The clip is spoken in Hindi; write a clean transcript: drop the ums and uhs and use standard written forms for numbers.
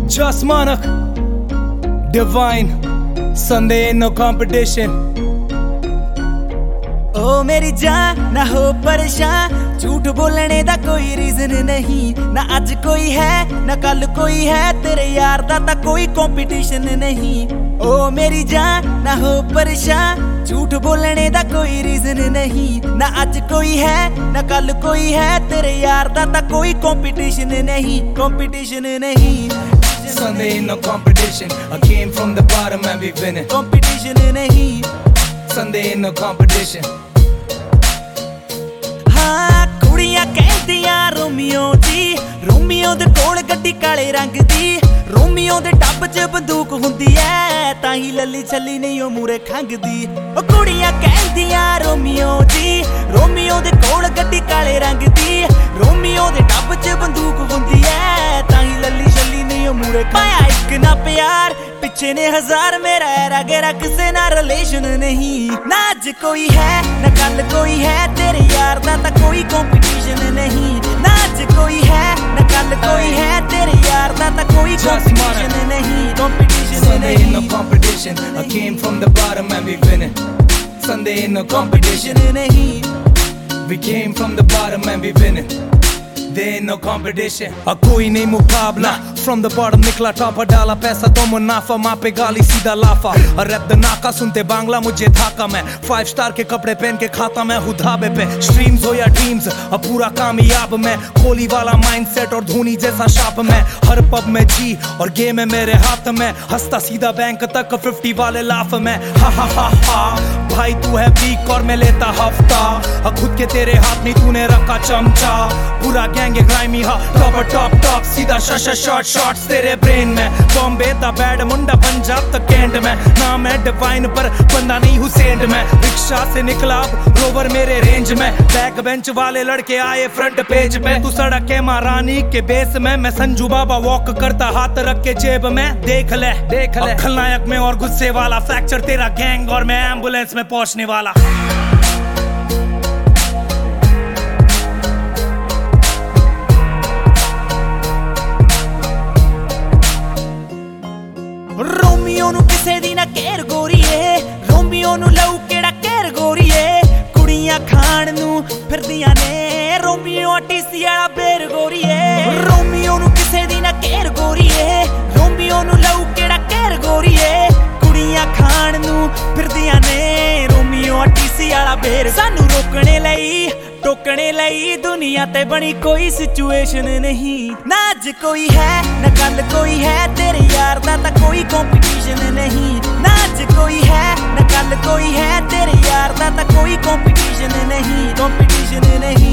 Just Manak, Divine, Sunday ain't no competition. ओ मेरी जान ना हो परेशान, झूठ बोलने दा कोई रीजन नहीं। ना आज कोई है ना कल कोई है, तेरे यार दा ता कोई कंपटीशन नहीं। ओ मेरी जान ना हो परेशान, झूठ बोलने दा कोई रीजन नहीं। ना आज कोई है ना कल कोई है, तेरे यार दा ता कोई कंपटीशन नहीं, कंपटीशन नहीं। Sunday ain't no competition. I came from the bottom and we winning. Competition नहीं। Sunday ain't no competition. हाँ कुड़ियां कहदियां रोमियो जी, रोमियो दे कोल गड्डी काले रंग दी। रोमियो दे टब च बंदूक हुंदी ऐ, ताही लली छली नहीं ओ मूरे खंगदी। ओ कुड़ियां कहदियां रोमियो जी, रोमियो दे कोल गड्डी काले रंग दी। रोमियो दे टब च बंदूक हुंदी ऐ, ताही लली छली नहीं ओ मूरे पाया एक ना प्यार, पिछे ने हजार मेरा एरा गेरा, किसे ना रिलेशन नहीं। ना आज कोई है ना कल कोई है, तेरे यार दा ता कोई कंपटीशन नहीं। ना आज कोई है ना कल कोई है, तेरे यार दा ता कोई कंपटीशन नहीं, कंपटीशन Sunday ain't no नहीं। competition. I came from the bottom and we winning. Sunday ain't no competition. नहीं। We came from the bottom and we winning. There ain't no competition. कोई नहीं मुकाबला, from the bottom निकला टॉपर, डाला पैसा तो मुनाफा, माँ पे गाली सीधा लाफा। रैप द नाका सुनते बांग्ला मुझे थाका मैं, 5 स्टार के कपड़े पहन के खाता मैं हूँ ढाबे पे। स्ट्रीम्स हो या ड्रीम्स, अब पूरा कामयाब मैं, कोहली वाला माइंडसेट और धोनी जैसा शाप मैं। हर पब में जी और गेम है मेरे हाथ में, हंसता सीधा बैंक तक 50 वाले लाफ में। हा हा हा हा भाई तू है वीक और मैं लेता हफ्ता, खुद के तेरे हाथ में तूने रखा चमचा। पूरा गैंग ग्राइमी हा टॉप टॉप टॉप, सीधा शॉट शॉट्स तेरे ब्रेन में। बॉम्बे दा बैड मुंडा पंजाब तक कैंट में, नाम है डिवाइन पर बंदा नहीं हुसैन में। रिक्शा से निकला अब रोवर मेरे रेंज में, बैक बेंच वाले लड़के आए फ्रंट पेज पे। तू सड़क के महारानी के बेस में, मैं संजू बाबा वॉक करता हाथ रख के जेब में। देख ले खलनायक में और गुस्से वाला, फ्रैक्चर तेरा गैंग और मैं एम्बुलेंस में पहुंचने वाला। रोमियो नु किसे दी ना केर गोरीए, रोमियो नु लऊ केड़ा केर गोरीए। कुड़ियां खान नु फिरदियां ने, रोमियो टीसी वाला बेर गोरीए। रोमियो नु किसे दी ना केर गोरीए, रोमियो नु लऊ केड़ा केर गोरीए। कुड़ियां खान नु फिरदियां ने, रोमियो टीसी वाला बेर। सानू रोकने लई टोकने लई दुनिया ते बनी कोई सिचुएशन नहीं। ना आज कोई है ना कल कोई है, तेरे यार दा ता कोई कंपटीशन नहीं। ना आज कोई है ना कल कोई है, तेरे यार दा ता कोई कंपटीशन नहीं, कंपटीशन नहीं।